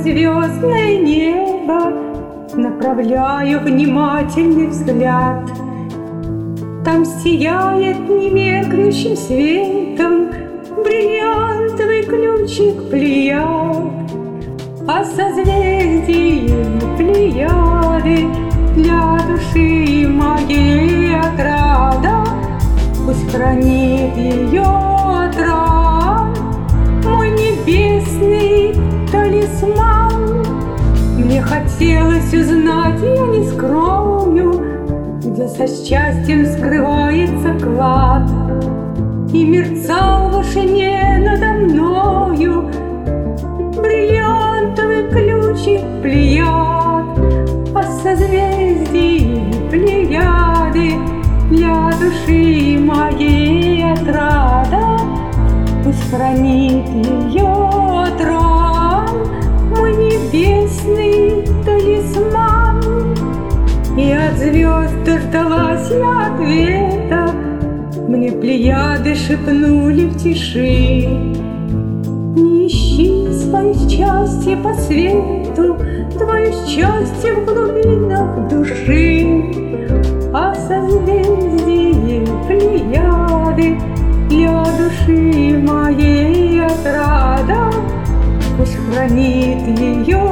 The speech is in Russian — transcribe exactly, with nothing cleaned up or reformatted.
звездное небо направляю внимательный взгляд. Там сияет немеркнущим светом бриллиантовый ключик Плеяд, а созвездием Плеяды для души моей отрада. Пусть хранит ее от ран мой небесный талисман. Мне хотелось узнать, я не скрою, где со счастьем скрывается клад, и мерцал в вышине надо мною бриллиантовый ключик Плеяд, а созвездие Плеяды для души моей отрада. Пусть хранит ее от ран мой небесный талисман. И от звезд дождалась я ответа, мне Плеяды шепнули в тиши: не ищи свое счастье по свету, твое счастье в глубинах души, а созвездие Плеяды для души моей отрада. Пусть хранит ее